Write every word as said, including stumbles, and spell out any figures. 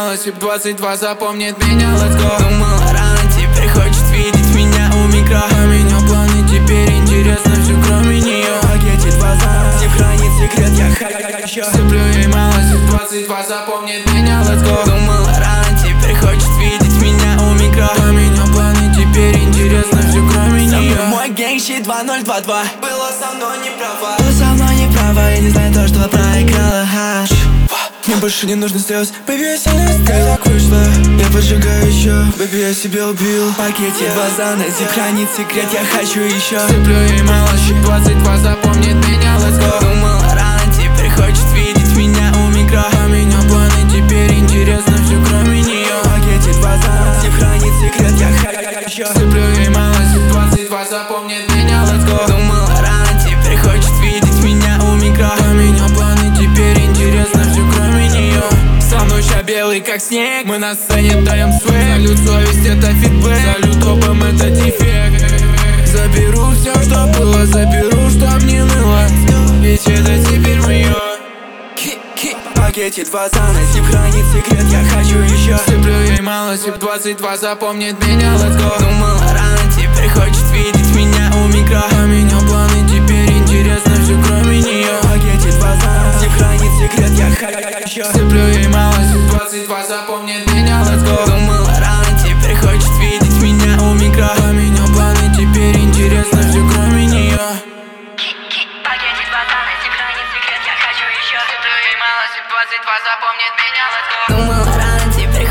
мало, сип двадцать два запомнит меня, let's go. Думала рано, теперь хочет видеть меня у микро. Поменял планы, теперь интересно все кроме нее. В пакете два за, сип хранит секрет, я хочу. Сыплю ей мало, сип двадцать два запомнит меня, let's go. Думала рано, теперь хочет видеть меня у микро. Поменял планы, теперь интересно все кроме нее. Мой гэнг щит два ноль два два. Было со мной неправа, Было со мной неправо, я не знаю то, что проиграла. Хаш. Мне больше не нужно слез. Бэби, я сильно так вышло. Я поджигаю еще. Бэби, я себя убил. В пакете два за, на зип хранит секрет, я хочу еще. Сыплю ей мало, щит двадцать два запомнит меня, let's go. Думала рано, теперь хочет видеть меня у микро. Поменял планы, теперь интересно все кроме нее. В пакете два за, зип хранит секрет, я хочу. Сыплю ей мало, сип двадцать два запомнит меня, let's go. Думала рано, теперь хочет видеть меня у микро. Поменял планы, теперь интересно все кроме нее. Со мной ща белый как снег, мы на сцене даем свэг. Салют совесть, это фидбэк, салют опом, это дефект. Заберу все, что было, заберу, чтоб не ныло, ведь это теперь мое. В пакете два за, на зип хранит секрет, я хочу еще. Сыплю ей мало, сип двадцать два запомнит меня, let's go. Думала рано, теперь хочет видеть меня у микро. Поменял планы, теперь интересно все кроме нее. В пакете два за, зип хранит секрет, я хочу. Сыплю ей мало, сип двадцать два запомнит меня, let's go. Думала рано, теперь хочет видеть меня у микро. Поменял планы, теперь интересно все кроме нее. Пакете два за, на зип хранит секрет, я хочу еще. Сыплю ей мало, сип двадцать два запомнит меня, let's go. Думала рано, теперь